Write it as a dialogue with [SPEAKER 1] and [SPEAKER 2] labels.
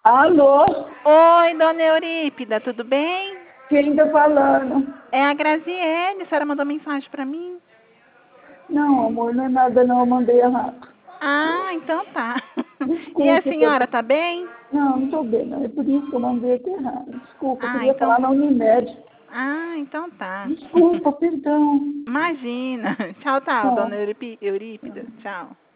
[SPEAKER 1] Alô?
[SPEAKER 2] Oi, dona Eurípida, tudo bem?
[SPEAKER 1] Quem tá falando?
[SPEAKER 2] É a Graziele, a senhora mandou mensagem para mim?
[SPEAKER 1] Não, amor, não é nada não, eu mandei errado.
[SPEAKER 2] Ah, então tá. E a
[SPEAKER 1] Desculpa,
[SPEAKER 2] senhora tá bem?
[SPEAKER 1] não tô bem, não. É por isso que eu mandei aqui errado. Desculpa, eu
[SPEAKER 2] Ah,
[SPEAKER 1] queria falar
[SPEAKER 2] então.
[SPEAKER 1] na Unimed.
[SPEAKER 2] Então tá.
[SPEAKER 1] Desculpa, perdão.
[SPEAKER 2] Imagina. Tchau, tchau, dona
[SPEAKER 1] Tchau.
[SPEAKER 2] Eurípida. Tchau.